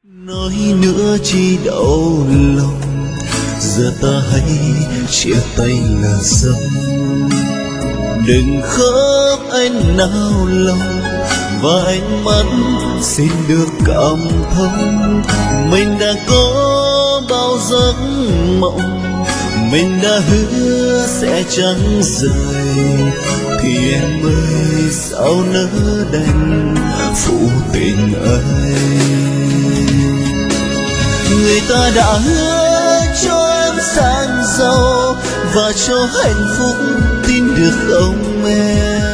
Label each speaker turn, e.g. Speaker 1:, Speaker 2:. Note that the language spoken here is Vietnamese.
Speaker 1: Nói nữa chi đau lòng, giờ ta hãy chia tay là xong. Đừng khóc anh nao lòng, và ánh mắt xin được cảm thông. Mình đã có bao giấc mộng, mình đã hứa sẽ chẳng rời, thì em ơi sao nỡ đành phụ tình ấy. Người ta đã hứa cho em sang giàu và cho hạnh phúc, tin được không em?